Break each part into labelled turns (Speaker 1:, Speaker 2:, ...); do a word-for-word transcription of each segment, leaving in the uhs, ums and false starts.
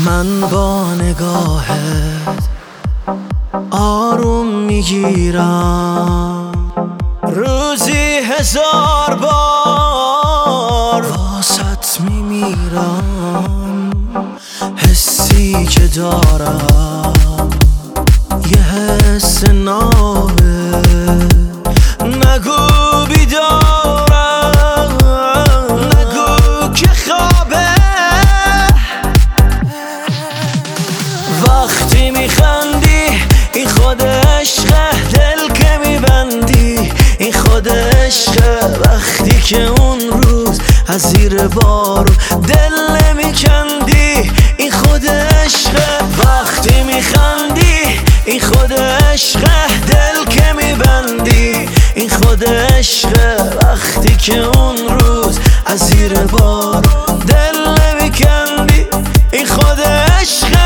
Speaker 1: من با نگاهت آروم میگیرم، روزی هزار بار واسط میمیرم. حسی که دارم یه حس نابه، نگو بیدارم، نگو که خوابه. وقتی میخندی این خود عشقه، دل که میبندی این خود عشقه. وقتی که اون روز از زیر بارو دل نمیکندی این خود عشقه. وقتی میخندی این خود عشقه، دل که میبندی این خود عشقه. وقتی که اون روز از زیر بارو دل نمیکندی این خود عشقه.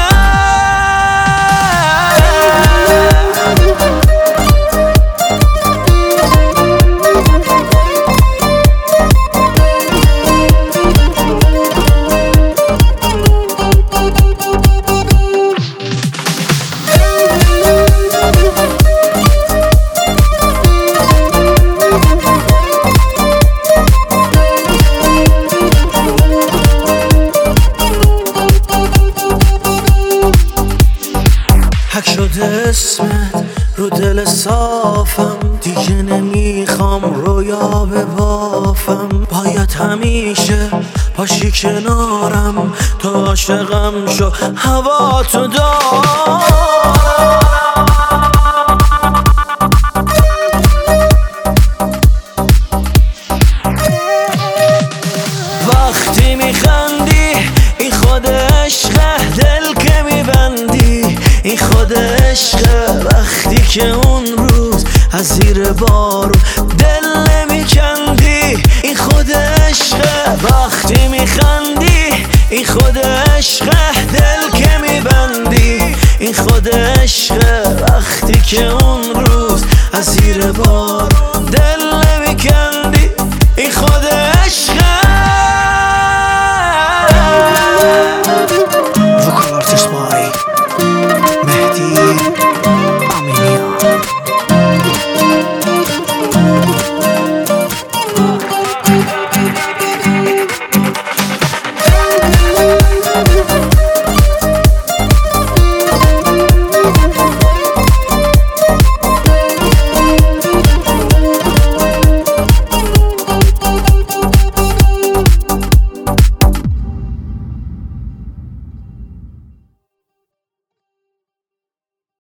Speaker 1: حک شده اسمت رو دل صافم، دیگه نمیخوام رویا ببافم. باید همیشه باشی کنارم، تو عاشقم شو هوا تو دارم. وقتی میخندی این خود عشقه، دل که میبندی این خود عشقه. وقتی که اون روز از زیر بارو دل نمیکندی این خود عشقه. وقتی میخندی این خود عشقه، دل که میبندی این خود عشقه. وقتی که اون روز از زیر بارو